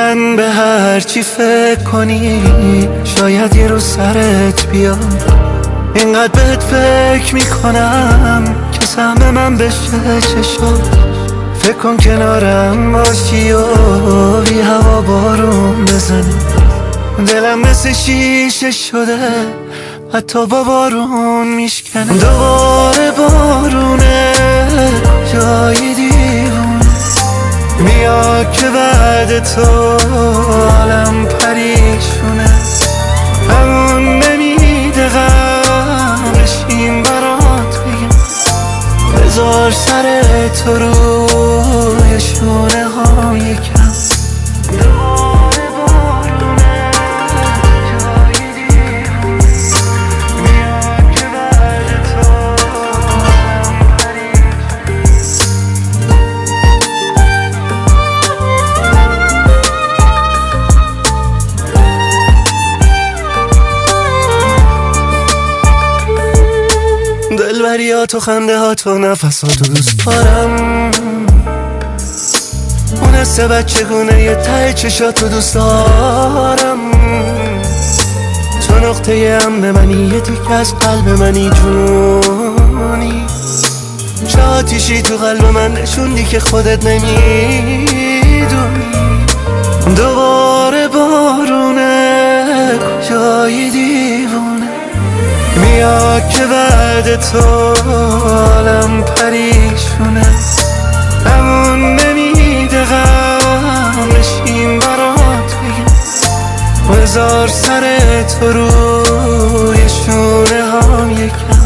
من به هر چی فکر کنی شاید یه روز سرت بیاد. اینقدر بهت فکر میکنم که سهم من بشه چشم. فکر کن کنارم باشی و بی هوا بارون بزنی. دلم مثل شیشه شده حتی با بارون میشکنه. دوباره بارونه جای دیوونه میاد که بعد تو عالم پریشونه. همون نمیده غم بشین برات بگم. بذار سر تو روی شونه ها یکم. دلبریات و خنده هات و نفسات و دوست دارم. اون حس بچگونه یه ته چشات و دوست دارم. تو نقطه هم به منی، یه تیک از قلب منی جونی. چه آتیشی تو قلب من نشوندی که خودت نمیدونی. دوباره بارونه جای دیوونه میاد که بعد تو عالم پریشونه. همون نمیده غم بشین برات بگم. بذار سر تو روی شونه هم یکم.